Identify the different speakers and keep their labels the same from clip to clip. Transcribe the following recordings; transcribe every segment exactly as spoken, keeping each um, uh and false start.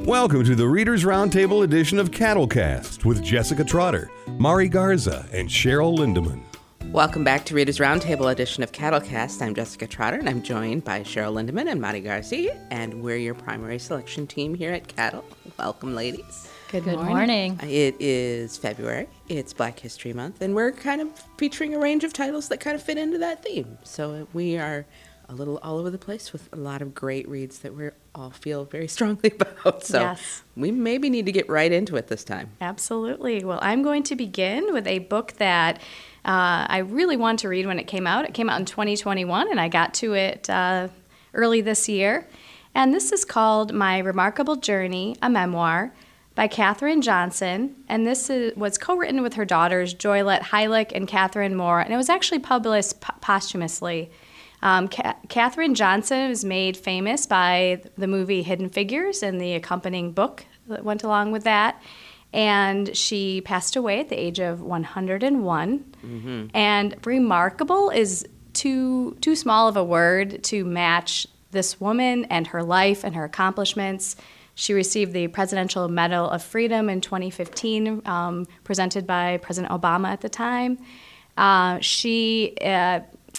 Speaker 1: Welcome to the Reader's Roundtable edition of Cattlecast with Jessica Trotter, Mari Garza, and Cheryl Lindemann.
Speaker 2: Welcome back to Reader's Roundtable edition of Cattlecast. I'm Jessica Trotter, and I'm joined by Cheryl Lindemann and Mari Garza, and we're your primary selection team here at Cattle. Welcome, ladies.
Speaker 3: Good,
Speaker 4: Good
Speaker 3: morning.
Speaker 4: morning.
Speaker 2: It is February. It's Black History Month, and we're kind of featuring a range of titles that kind of fit into that theme. So we are a little all over the place with a lot of great reads that we all feel very strongly about. So
Speaker 3: Yes.
Speaker 2: we maybe need to get right into it this time.
Speaker 3: Absolutely. Well, I'm going to begin with a book that uh, I really wanted to read when it came out. It came out in twenty twenty-one, and I got to it uh, early this year. And this is called My Remarkable Journey, a Memoir, by Katherine Johnson. And this is, was co-written with her daughters, Joylette Heilich and Catherine Moore. And it was actually published p- posthumously. Um, Ka- Katherine Johnson was made famous by the movie Hidden Figures and the accompanying book that went along with that. And she passed away at the age of one hundred one. Mm-hmm. And remarkable is too too small of a word to match this woman and her life and her accomplishments. She received the Presidential Medal of Freedom in twenty fifteen, um, presented by President Obama at the time. Uh, she uh,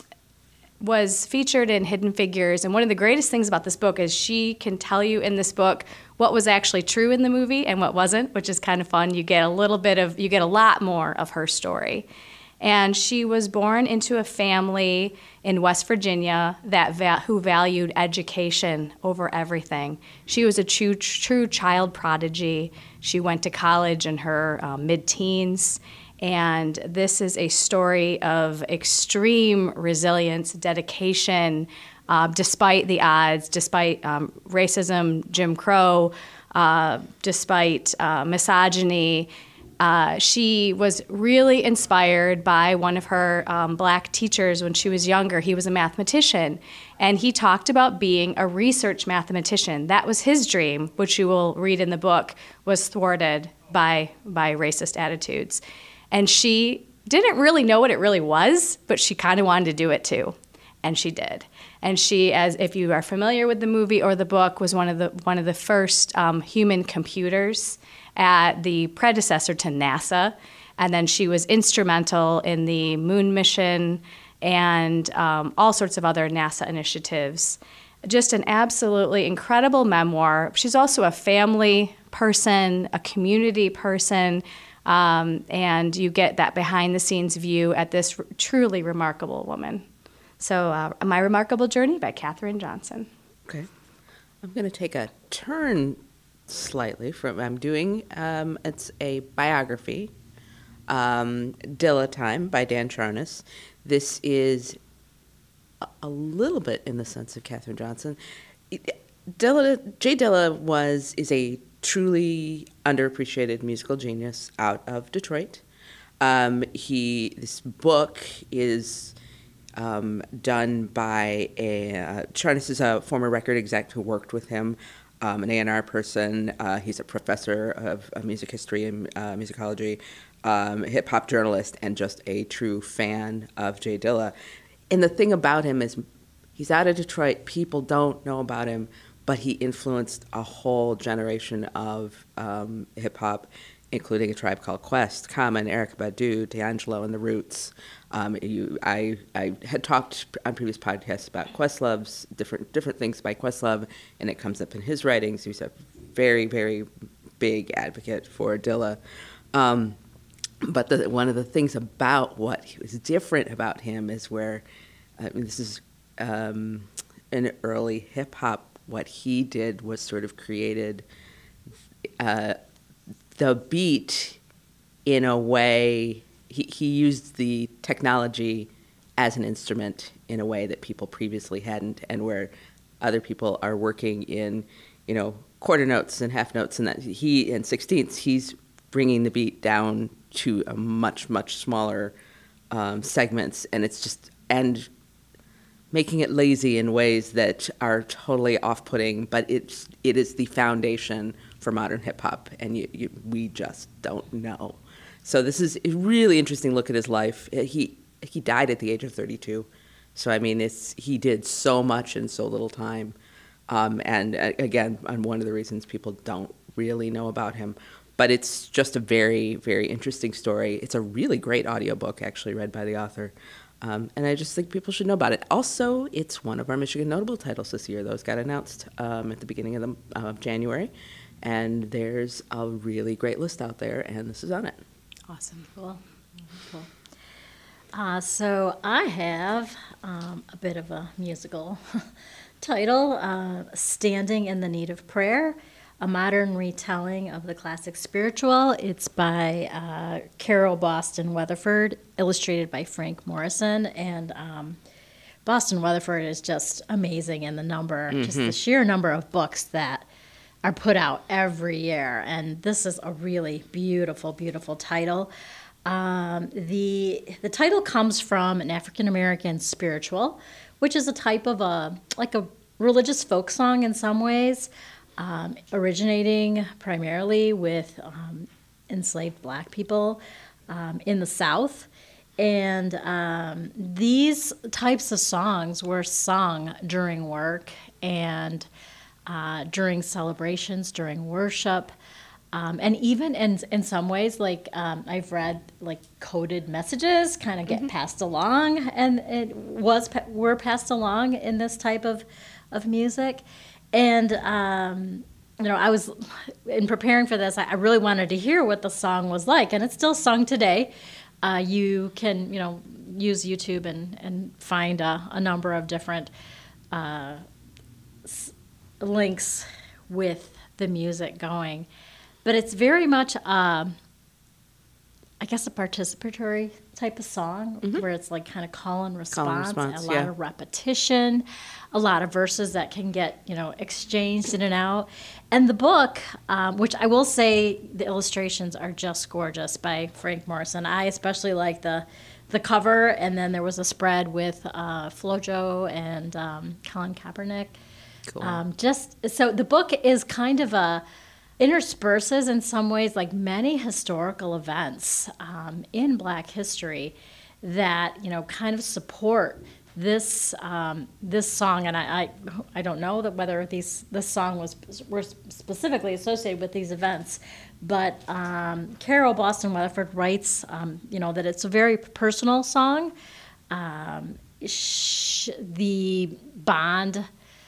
Speaker 3: was featured in Hidden Figures, and one of the greatest things about this book is she can tell you in this book what was actually true in the movie and what wasn't, which is kind of fun. You get a little bit of, you get a lot more of her story. And she was born into a family in West Virginia that va- who valued education over everything. She was a true, true child prodigy. She went to college in her uh, mid-teens. And this is a story of extreme resilience, dedication, uh, despite the odds, despite um, racism, Jim Crow, uh, despite uh, misogyny. Uh, she was really inspired by one of her um, black teachers when she was younger. He was a mathematician, and he talked about being a research mathematician. That was his dream, which you will read in the book, was thwarted by by racist attitudes. And she didn't really know what it really was, but she kind of wanted to do it too, and she did. And she, as if you are familiar with the movie or the book, was one of the one of the first um, human computers at the predecessor to NASA, and then she was instrumental in the moon mission and um, all sorts of other NASA initiatives. Just an absolutely incredible memoir. She's also a family person, a community person, um, and you get that behind-the-scenes view at this r- truly remarkable woman. So, uh, My Remarkable Journey by Katherine Johnson.
Speaker 2: Okay. I'm going to take a turn slightly from I'm doing. Um, it's a biography, um, Dilla Time by Dan Charnas. This is a, a little bit in the sense of Katherine Johnson. It, Dilla, Jay Dilla was is a truly underappreciated musical genius out of Detroit. Um, he this book is um, done by a uh, Charnas is a former record exec who worked with him. Um, an A and R person. Uh, he's a professor of, of music history and uh, musicology, um, hip-hop journalist, and just a true fan of Jay Dilla. And the thing about him is he's out of Detroit. People don't know about him, but he influenced a whole generation of um, hip-hop, including A Tribe Called Quest, Common, Erykah Badu, D'Angelo, and The Roots. Um, you, I, I had talked on previous podcasts about Questlove's different different things by Questlove, and it comes up in his writings. He's a very, very big advocate for Dilla. Um, but the, one of the things about what was different about him is where, I mean, this is um, in early hip-hop, what he did was sort of created uh, the beat in a way. He, he used the technology as an instrument in a way that people previously hadn't, and where other people are working in, you know, quarter notes and half notes, and that he in sixteenths, he's bringing the beat down to a much, much smaller um, segments, and it's just and making it lazy in ways that are totally off-putting, but it's it is the foundation for modern hip hop, and you, you, we just don't know. So this is a really interesting look at his life. He he died at the age of thirty-two. So, I mean, it's he did so much in so little time. Um, and uh, again, on one of the reasons people don't really know about him. But it's just a very, very interesting story. It's a really great audiobook, actually, read by the author. Um, and I just think people should know about it. Also, it's one of our Michigan Notable titles this year. Those got announced um, at the beginning of, the, of January. And there's a really great list out there, and this is on it.
Speaker 3: Awesome.
Speaker 4: Cool. Cool. Uh, so I have um, a bit of a musical title, uh, Standing in the Need of Prayer, a modern retelling of the classic spiritual. It's by uh, Carol Boston Weatherford, illustrated by Frank Morrison. And um, Boston Weatherford is just amazing in the number, mm-hmm. just the sheer number of books that are put out every year. And this is a really beautiful, beautiful title. Um, the the title comes from an African American spiritual, which is a type of a like a religious folk song in some ways, um, originating primarily with um, enslaved Black people um, in the South. And um, these types of songs were sung during work and uh, during celebrations, during worship. Um, and even in in some ways, like um, I've read, like coded messages kind of get mm-hmm. passed along, and it was were passed along in this type of of music. And um, you know, I was in preparing for this, I, I really wanted to hear what the song was like, and it's still sung today. Uh, you can you know use YouTube and and find a, a number of different uh, s- links with the music going. But it's very much, uh, I guess, a participatory type of song, mm-hmm. where it's like kind of call and response,
Speaker 2: call and response
Speaker 4: a lot
Speaker 2: yeah.
Speaker 4: of repetition, a lot of verses that can get, you know, exchanged in and out. And the book, um, which I will say the illustrations are just gorgeous by Frank Morrison. I especially like the the cover, and then there was a spread with uh, Flojo and um, Colin Kaepernick.
Speaker 2: Cool.
Speaker 4: Um, just so the book is kind of a intersperses in some ways like many historical events um, in Black history that you know kind of support this um, this song. And I, I I don't know that whether these this song was were specifically associated with these events, but um, Carol Boston Weatherford writes um, you know that it's a very personal song. Um, sh- the bond.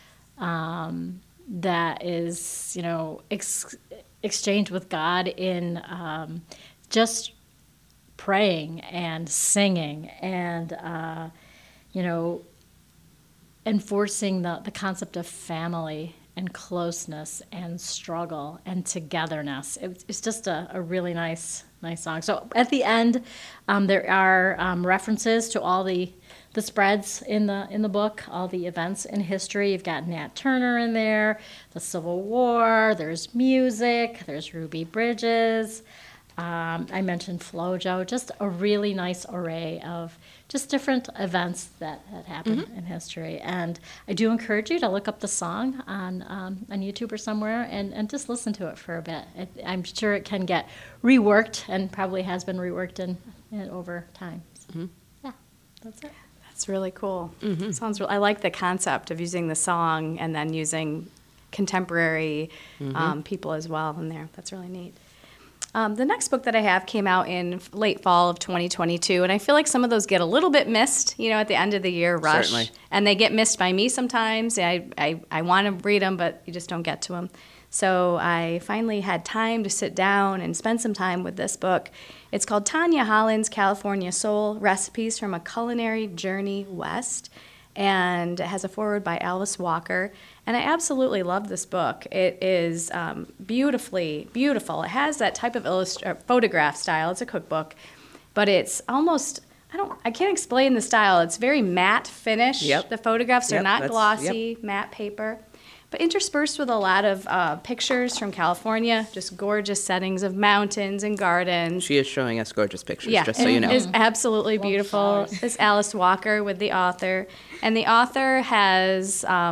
Speaker 4: Um, that is, you know, ex- exchanged with God in um, just praying and singing and, uh, you know, enforcing the, the concept of family and closeness and struggle and togetherness. It, it's just a, a really nice, nice song. So at the end, um, there are um, references to all the the spreads in the in the book, all the events in history. You've got Nat Turner in there, the Civil War, there's music, there's Ruby Bridges. Um, I mentioned Flojo, just a really nice array of just different events that had happened mm-hmm. in history. And I do encourage you to look up the song on um, on YouTube or somewhere and, and just listen to it for a bit. It, I'm sure it can get reworked and probably has been reworked in, in over time. So, mm-hmm. Yeah, that's it.
Speaker 3: That's really cool.
Speaker 2: Mm-hmm.
Speaker 3: Sounds. Real, I like the concept of using the song and then using contemporary mm-hmm. um, people as well in there. That's really neat. Um, the next book that I have came out in late fall of twenty twenty-two, and I feel like some of those get a little bit missed, you know, at the end of the year rush.
Speaker 2: Certainly.
Speaker 3: And they get missed by me sometimes. I, I, I want to read them, but you just don't get to them. So I finally had time to sit down and spend some time with this book. It's called Tanya Holland's California Soul, Recipes from a Culinary Journey West, and it has a foreword by Alice Walker. And I absolutely love this book. It is um, beautifully, beautiful. It has that type of illust- uh, photograph style. It's a cookbook, but it's almost, I don't, I can't explain the style. It's very matte finish.
Speaker 2: Yep.
Speaker 3: The photographs
Speaker 2: Yep,
Speaker 3: are not
Speaker 2: that's-
Speaker 3: glossy,
Speaker 2: yep.
Speaker 3: matte paper. But interspersed with a lot of uh, pictures from California, just gorgeous settings of mountains and gardens.
Speaker 2: She is showing us gorgeous pictures,
Speaker 3: Yeah,
Speaker 2: just so you know.
Speaker 3: it is absolutely beautiful.
Speaker 4: flowers.
Speaker 3: It's Alice Walker with the author. And the author has um,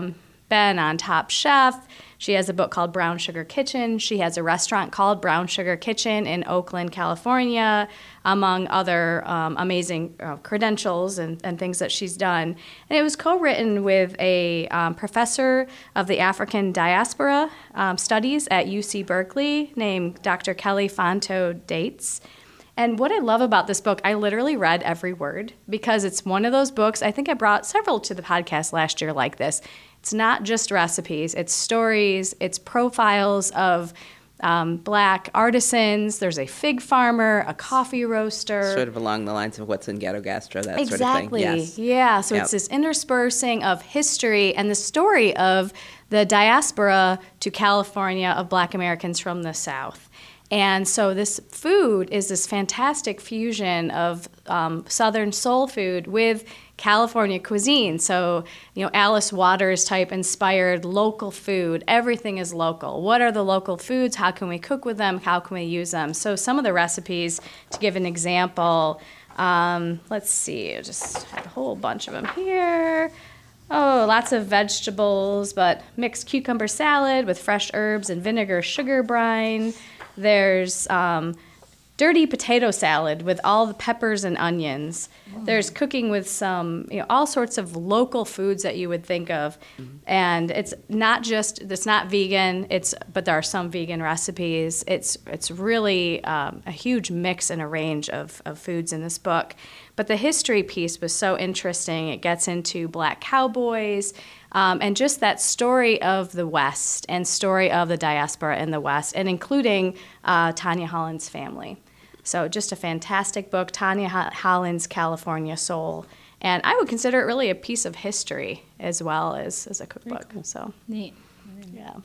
Speaker 3: been on Top Chef. She has a book called Brown Sugar Kitchen. She has a restaurant called Brown Sugar Kitchen in Oakland, California, among other um, amazing uh, credentials and, and things that she's done. And it was co-written with a um, professor of the African diaspora um, studies at U C Berkeley named Doctor Kelly Fonto Dates. And what I love about this book, I literally read every word because it's one of those books. I think I brought several to the podcast last year like this. It's not just recipes, it's stories, it's profiles of um, black artisans. There's a fig farmer, a coffee roaster.
Speaker 2: Sort of along the lines of what's in Ghetto Gastro, that
Speaker 3: exactly.
Speaker 2: sort of thing. Yes.
Speaker 3: Yeah, so
Speaker 2: Yep.
Speaker 3: it's this interspersing of history and the story of the diaspora to California of black Americans from the South. And so this food is this fantastic fusion of um, Southern soul food with California cuisine. So, you know, Alice Waters type inspired local food. Everything is local. What are the local foods? How can we cook with them? How can we use them? So some of the recipes, to give an example, um, let's see, I just have a whole bunch of them here. Oh, lots of vegetables, but mixed cucumber salad with fresh herbs and vinegar sugar brine. There's um, dirty potato salad with all the peppers and onions. Mm. There's cooking with some, you know, all sorts of local foods that you would think of. Mm-hmm. And it's not just, it's not vegan, it's but there are some vegan recipes. It's it's really um, a huge mix and a range of, of foods in this book. But the history piece was so interesting. It gets into black cowboys, Um, and just that story of the West and story of the diaspora in the West, and including uh, Tanya Holland's family. So just a fantastic book, Tanya Holland's California Soul. And I would consider it really a piece of history as well as, as a cookbook. Cool. So
Speaker 4: neat.
Speaker 3: Yeah.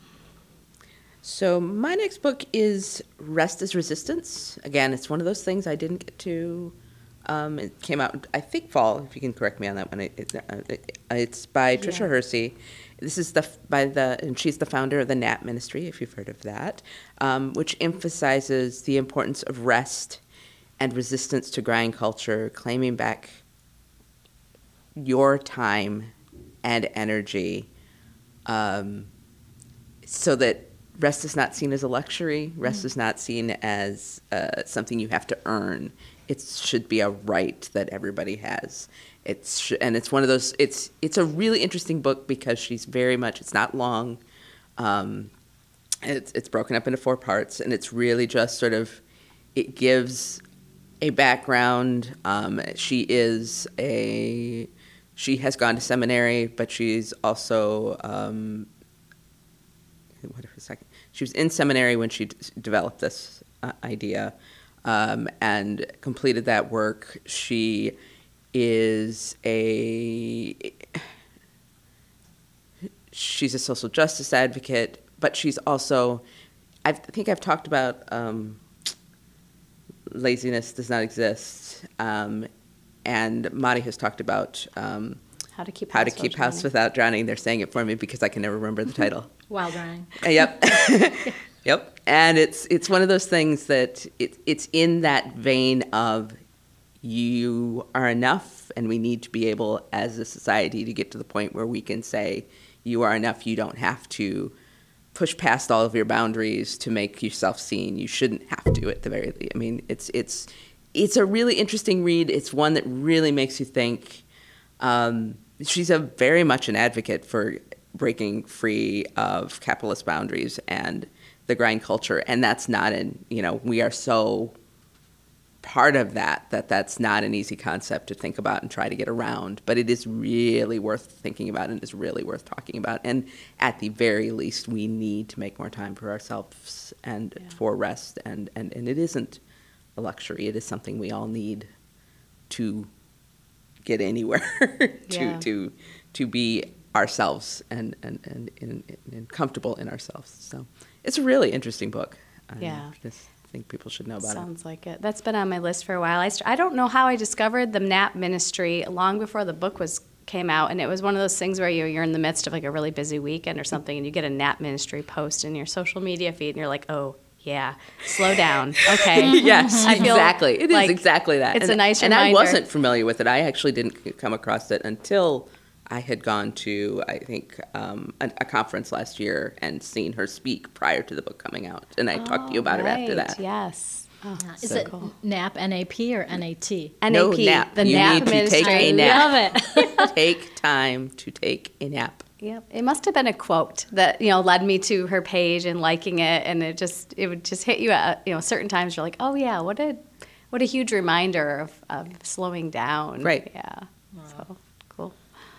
Speaker 2: So my next book is Rest is Resistance. Again, it's one of those things I didn't get to. Um, it came out, I think, fall. If you can correct me on that one. It, it, it, it's by Tricia
Speaker 4: Yeah.
Speaker 2: Hersey. This is the by the, and she's the founder of the N A P Ministry, if you've heard of that, um, which emphasizes the importance of rest and resistance to grind culture, claiming back your time and energy, um, so that rest is not seen as a luxury. Rest mm-hmm. is not seen as uh, something you have to earn. It should be a right that everybody has. It's and it's one of those. It's it's a really interesting book because she's very much. It's not long. Um, it's it's broken up into four parts, and it's really just sort of. It gives a background. Um, she is a. She has gone to seminary, but she's also. Um, what a second. She was in seminary when she d- developed this uh, idea. Um, and completed that work. She is a she's a social justice advocate, but she's also, I think I've talked about um, laziness does not exist, um, and Mari has talked about um,
Speaker 3: how to keep
Speaker 2: how
Speaker 3: house,
Speaker 2: to keep
Speaker 3: without
Speaker 2: house
Speaker 3: drowning.
Speaker 2: without drowning. They're saying it for me because I can never remember the title.
Speaker 4: While drying.
Speaker 2: Uh, yep. Yep. And it's it's one of those things that it, it's in that vein of you are enough, and we need to be able as a society to get to the point where we can say you are enough. You don't have to push past all of your boundaries to make yourself seen. You shouldn't have to at the very least. I mean, it's it's it's a really interesting read. It's one that really makes you think. Um, she's a very much an advocate for breaking free of capitalist boundaries and the grind culture, and that's not an, you know, we are so part of that, that that's not an easy concept to think about and try to get around, but it is really worth thinking about and is really worth talking about, and at the very least, we need to make more time for ourselves and
Speaker 3: Yeah.
Speaker 2: for rest, and, and, and it isn't a luxury, it is something we all need to get anywhere, to,
Speaker 3: Yeah.
Speaker 2: to, to be ourselves and, and, and, and, and comfortable in ourselves, so. It's a really interesting book. I
Speaker 3: Yeah.
Speaker 2: just think people should know about
Speaker 3: Sounds like it. That's been on my list for a while. I, st- I don't know how I discovered the N A P Ministry long before the book was came out, and it was one of those things where you, you're in the midst of like a really busy weekend or something, and you get a N A P Ministry post in your social media feed, and you're like, oh, yeah, slow down. Okay.
Speaker 2: it. Yes,
Speaker 3: I feel
Speaker 2: exactly. It is
Speaker 3: like
Speaker 2: exactly that.
Speaker 3: it's
Speaker 2: and,
Speaker 3: a nice
Speaker 2: And
Speaker 3: reminder.
Speaker 2: I wasn't familiar with it. I actually didn't come across it until I had gone to, I think, um, a, a conference last year and seen her speak prior to the book coming out. And I talked to you about it after
Speaker 3: Right,
Speaker 2: that.
Speaker 3: Yes. Oh,
Speaker 4: Is
Speaker 3: so
Speaker 4: it
Speaker 3: cool.
Speaker 4: N A P, N A P, or N A T?
Speaker 3: N A P,
Speaker 2: No nap.
Speaker 3: the
Speaker 2: You
Speaker 3: nap
Speaker 2: need to take
Speaker 3: ministry.
Speaker 2: a nap.
Speaker 4: Love it.
Speaker 2: Take time to take a nap.
Speaker 3: Yep. It must have been a quote that, you know, led me to her page and liking it, and it just it would just hit you at, you know, certain times you're like, "Oh yeah, what a what a huge reminder of, of slowing down."
Speaker 2: Right.
Speaker 3: Yeah. So cool.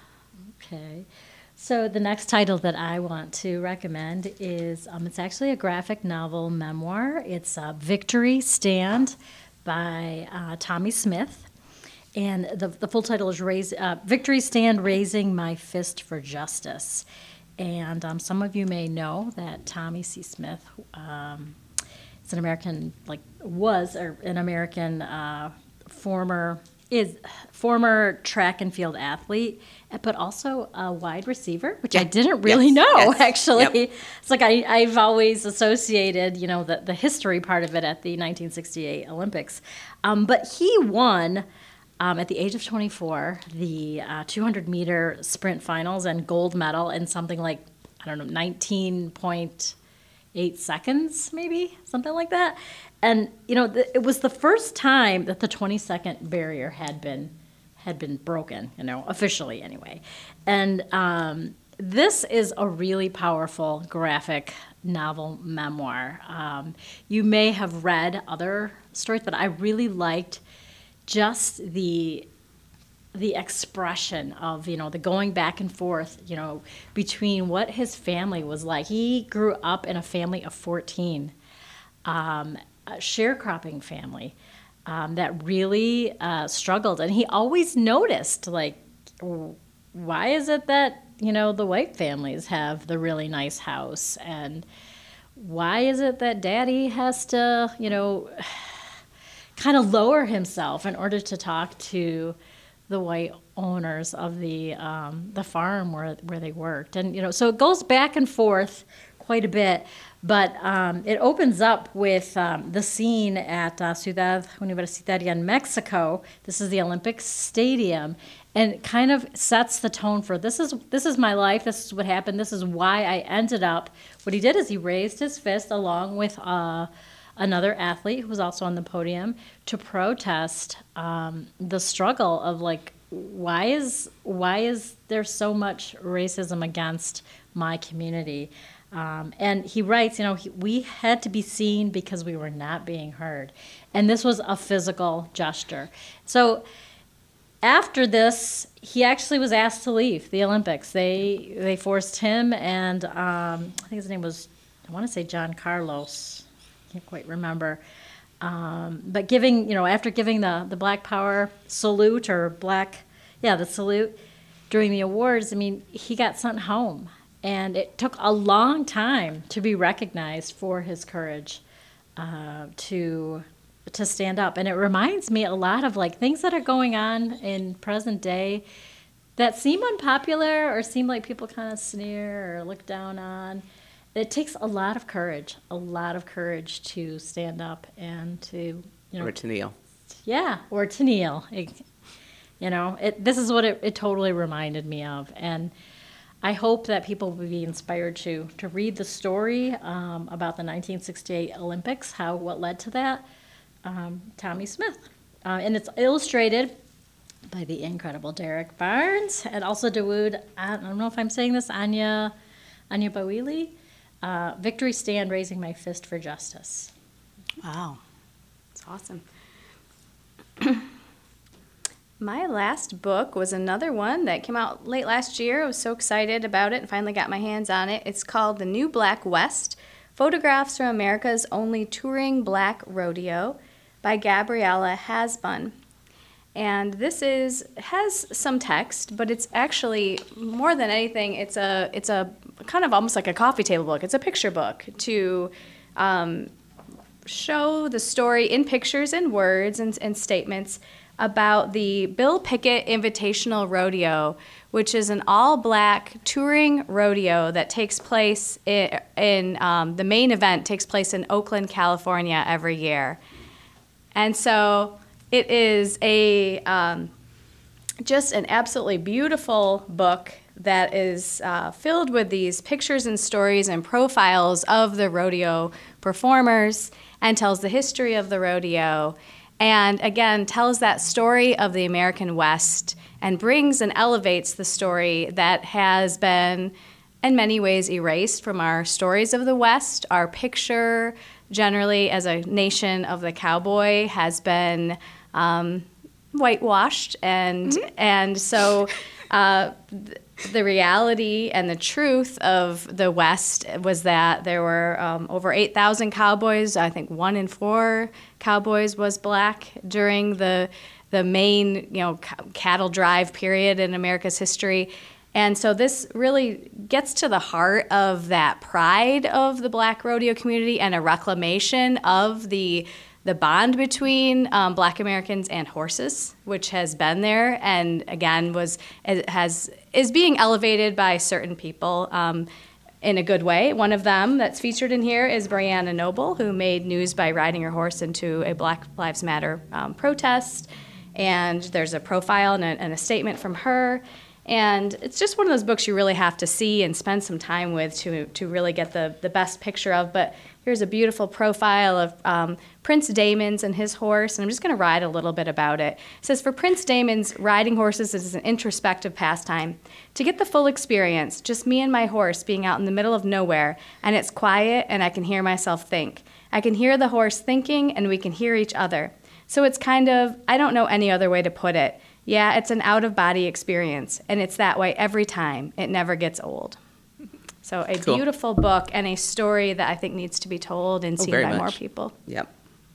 Speaker 4: Okay. So the next title that I want to recommend is, um, it's actually a graphic novel memoir. It's uh, Victory Stand by uh, Tommy Smith. And the, the full title is Raise, uh, Victory Stand, Raising My Fist for Justice. And um, some of you may know that Tommy C. Smith um, is an American, like was or an American uh, former, is former track and field athlete, but also a wide receiver, which I
Speaker 2: Yeah.
Speaker 4: didn't really
Speaker 2: Yes.
Speaker 4: know,
Speaker 2: Yes.
Speaker 4: actually.
Speaker 2: Yep.
Speaker 4: It's like I, I've always associated, you know, the, the history part of it at the nineteen sixty-eight Olympics. Um, but he won, um, at the age of twenty-four, the uh, two hundred meter sprint finals and gold medal in something like, I don't know, nineteen point eight seconds, maybe, something like that. And, you know, th- it was the first time that the twenty second barrier had been had been broken, you know, officially anyway. And um, this is a really powerful graphic novel memoir. Um, you may have read other stories, but I really liked just the the expression of, you know, the going back and forth, you know, between what his family was like. He grew up in a family of fourteen, um, a sharecropping family. Um, that really uh, struggled, and he always noticed, like, why is it that, you know, the white families have the really nice house, and why is it that Daddy has to, you know, kind of lower himself in order to talk to the white owners of the um, the farm where where they worked, and you know, so it goes back and forth quite a bit. But um, it opens up with um, the scene at uh, Ciudad Universitaria in Mexico. This is the Olympic Stadium, and it kind of sets the tone for this is this is my life. This is what happened. This is why I ended up. What he did is he raised his fist along with uh, another athlete who was also on the podium to protest um, the struggle of, like, why is why is there so much racism against my community? Um, and he writes, you know, he, we had to be seen because we were not being heard. And this was a physical gesture. So after this, he actually was asked to leave the Olympics. They they forced him and um, I think his name was, I want to say John Carlos. I can't quite remember. Um, but giving, you know, after giving the, the Black Power salute or black, yeah, the salute during the awards, I mean, he got sent home. And it took a long time to be recognized for his courage uh, to to stand up. And it reminds me a lot of, like, things that are going on in present day that seem unpopular or seem like people kind of sneer or look down on. It takes a lot of courage, a lot of courage to stand up and to, you know.
Speaker 2: Or to kneel.
Speaker 4: Yeah, or to kneel. It, you know, it, this is what it, it totally reminded me of. And I hope that people will be inspired to to read the story um, about the nineteen sixty-eight Olympics, how what led to that. Um, Tommy Smith, uh, and it's illustrated by the incredible Derek Barnes and also Dawood. I don't know if I'm saying this. Anya, Anya Bawili. Uh, Victory Stand, Raising My Fist for Justice.
Speaker 3: Wow. That's awesome. My last book was another one that came out late last year. I was so excited about it and finally got my hands on it. It's called The New Black West, Photographs from America's Only Touring Black Rodeo by Gabriella Hasbun. And this is has some text, but it's actually, more than anything, it's a it's a kind of almost like a coffee table book. It's a picture book to um, show the story in pictures and words and, and statements about the Bill Pickett Invitational Rodeo, which is an all-black touring rodeo that takes place in, in um, the main event takes place in Oakland, California every year. And so it is a um, just an absolutely beautiful book that is uh, filled with these pictures and stories and profiles of the rodeo performers and tells the history of the rodeo. And again, tells that story of the American West and brings and elevates the story that has been in many ways erased from our stories of the West. Our picture generally as a nation of the cowboy has been um, whitewashed. And, mm-hmm. and so uh, th- the reality and the truth of the West was that there were um, over eight thousand cowboys. I think one in four cowboys was black during the the main, you know, c- cattle drive period in America's history. And so this really gets to the heart of that pride of the black rodeo community and a reclamation of the the bond between um, black Americans and horses, which has been there and again was has is being elevated by certain people um, in a good way. One of them that's featured in here is Brianna Noble, who made news by riding her horse into a Black Lives Matter um, protest. And there's a profile and a, and a statement from her. And it's just one of those books you really have to see and spend some time with to to really get the, the best picture of. But here's a beautiful profile of um, Prince Damon's and his horse, and I'm just going to write a little bit about it. It says, for Prince Damon's, riding horses is an introspective pastime. To get the full experience, just me and my horse being out in the middle of nowhere, and it's quiet and I can hear myself think. I can hear the horse thinking and we can hear each other. So it's kind of, I don't know any other way to put it. Yeah, it's an out-of-body experience, and it's that way every time. It never gets old. So a cool. beautiful book and a story that I think needs to be told and oh, seen by much. more people.
Speaker 2: Yep.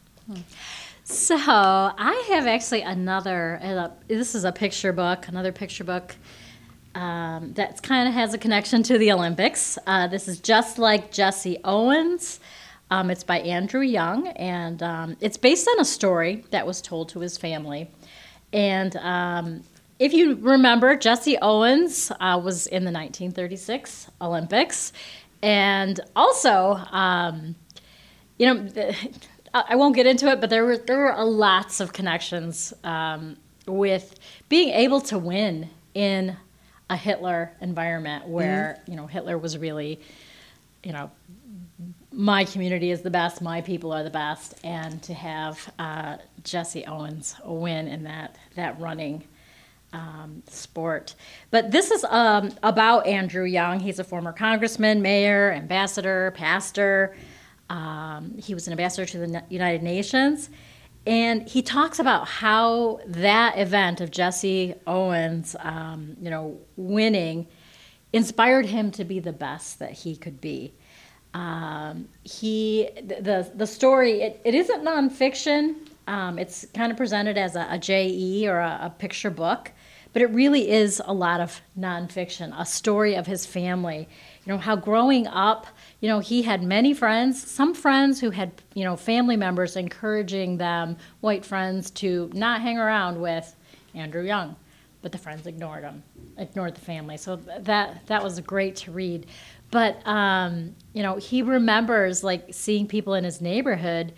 Speaker 4: So I have actually another, uh, this is a picture book, another picture book um, that kind of has a connection to the Olympics. Uh, this is Just Like Jesse Owens. Um, it's by Andrew Young, and um, it's based on a story that was told to his family. And um, if you remember, Jesse Owens uh, was in the nineteen thirty-six Olympics. And also, um, you know, the, I won't get into it, but there were there were lots of connections um, with being able to win in a Hitler environment where, mm-hmm. you know, Hitler was really, you know, my community is the best, my people are the best, and to have uh, Jesse Owens win in that that running um, sport. But this is um, about Andrew Young. He's a former congressman, mayor, ambassador, pastor. Um, he was an ambassador to the United Nations. And he talks about how that event of Jesse Owens, um, you know, winning inspired him to be the best that he could be. Um, he the the story it, it isn't nonfiction. Um, it's kind of presented as a, a J E or a, a picture book, but it really is a lot of nonfiction. A story of his family. You know how growing up, you know he had many friends. Some friends who had you know family members encouraging them, white friends, to not hang around with Andrew Young, but the friends ignored him, ignored the family. So that that was great to read. But, um, you know, he remembers, like, seeing people in his neighborhood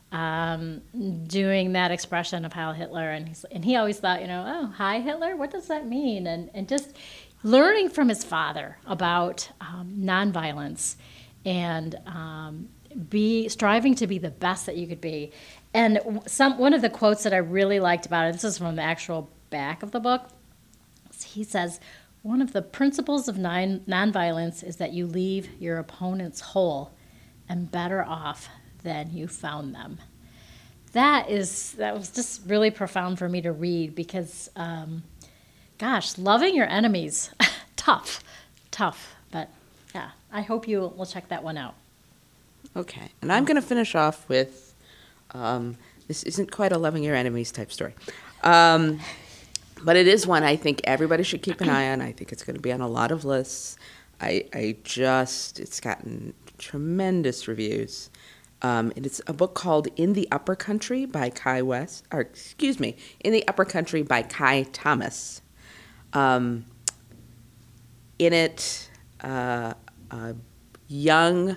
Speaker 4: um, doing that expression of Heil Hitler. And, he's, and he always thought, you know, oh, hi, Hitler? What does that mean? And, and just learning from his father about um, nonviolence and um, be striving to be the best that you could be. And some one of the quotes that I really liked about it, this is from the actual back of the book, he says, one of the principles of non- nonviolence is that you leave your opponents whole and better off than you found them. That is that was just really profound for me to read because, um, gosh, loving your enemies, tough, tough. But yeah, I hope you will check that one out.
Speaker 2: Okay, and I'm going to finish off with um, this isn't quite a loving your enemies type story. Um, But it is one I think everybody should keep an eye on. I think it's going to be on a lot of lists. I, I just, it's gotten tremendous reviews. Um, and it's a book called In the Upper Country by Kai West, or excuse me, In the Upper Country by Kai Thomas. Um, in it, uh, a young,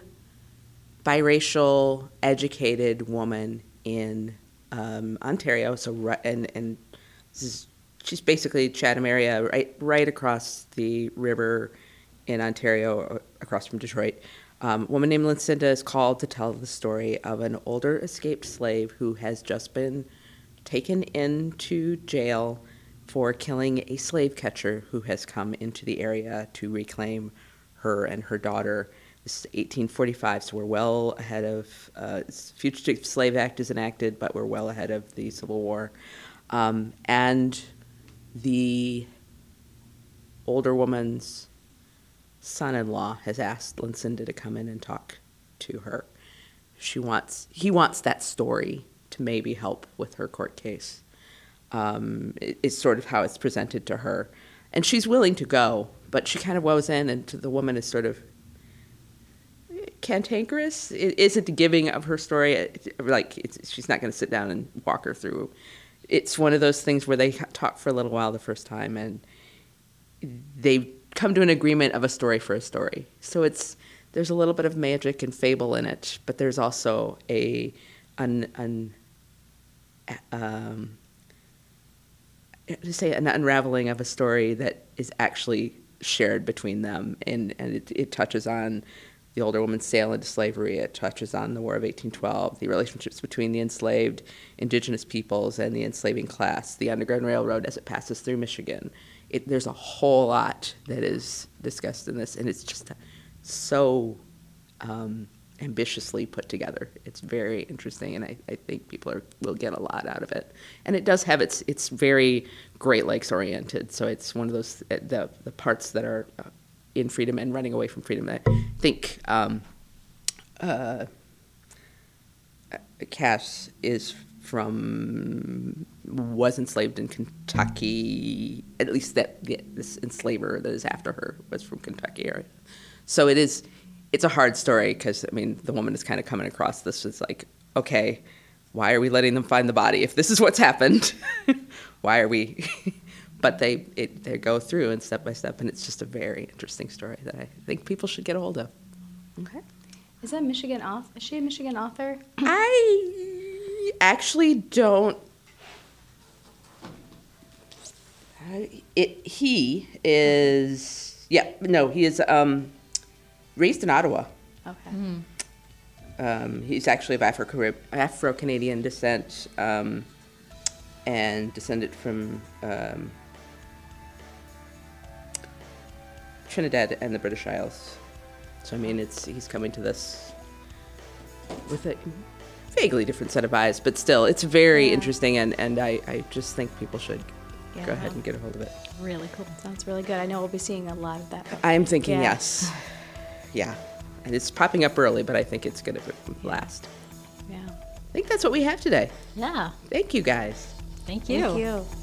Speaker 2: biracial, educated woman in um, Ontario, so and, and this is she's basically Chatham area, right, right across the river in Ontario, across from Detroit. Um, a woman named Lucinda is called to tell the story of an older escaped slave who has just been taken into jail for killing a slave catcher who has come into the area to reclaim her and her daughter. This is eighteen forty-five, so we're well ahead of, uh, Fugitive Slave Act is enacted, but we're well ahead of the Civil War. Um, and the older woman's son-in-law has asked Lucinda to come in and talk to her. She wants, he wants that story to maybe help with her court case. Um, it, it's sort of how it's presented to her. And she's willing to go, but she kind of woes in, and the woman is sort of cantankerous. It isn't giving of her story. It, like, it's, she's not going to sit down and walk her through. It's one of those things where they talk for a little while the first time, and they come to an agreement of a story for a story. So it's there's a little bit of magic and fable in it, but there's also a an, an um, to say an unraveling of a story that is actually shared between them, and and it, it touches on the older woman's sale into slavery. It touches on the War of eighteen twelve, the relationships between the enslaved indigenous peoples and the enslaving class, the Underground Railroad as it passes through Michigan. It, there's a whole lot that is discussed in this, and it's just so um, ambitiously put together. It's very interesting, and I, I think people are, will get a lot out of it. And it does have its, it's very Great Lakes oriented, so it's one of those, the, the parts that are uh, in freedom and running away from freedom. I think um, uh, Cass is from, was enslaved in Kentucky, at least that this enslaver that is after her was from Kentucky area. So it is, it's a hard story because, I mean, the woman is kind of coming across this as like, okay, why are we letting them find the body if this is what's happened? Why are we? But they it, they go through and step by step, and it's just a very interesting story that I think people should get a hold of. Okay.
Speaker 3: Is that Michigan author? Is she a Michigan author?
Speaker 2: I actually don't. I, it he is yeah no he is um, raised in Ottawa.
Speaker 3: Okay.
Speaker 4: Mm.
Speaker 2: Um, he's actually of Afro Afro Canadian descent, um, and descended from um, Trinidad and the British Isles. So I mean, it's he's coming to this with a vaguely different set of eyes, but still, it's very
Speaker 3: Yeah.
Speaker 2: interesting, and, and I, I just think people should
Speaker 3: Yeah.
Speaker 2: go ahead and get a hold of it.
Speaker 4: Really cool.
Speaker 3: Sounds really good. I know we'll be seeing a lot of that.
Speaker 2: I am thinking
Speaker 3: Yeah.
Speaker 2: yes. Yeah. And it's popping up early, but I think it's going to last.
Speaker 3: Yeah.
Speaker 2: I think that's what we have today.
Speaker 4: Yeah.
Speaker 2: Thank you, guys.
Speaker 4: Thank you.
Speaker 3: Thank you.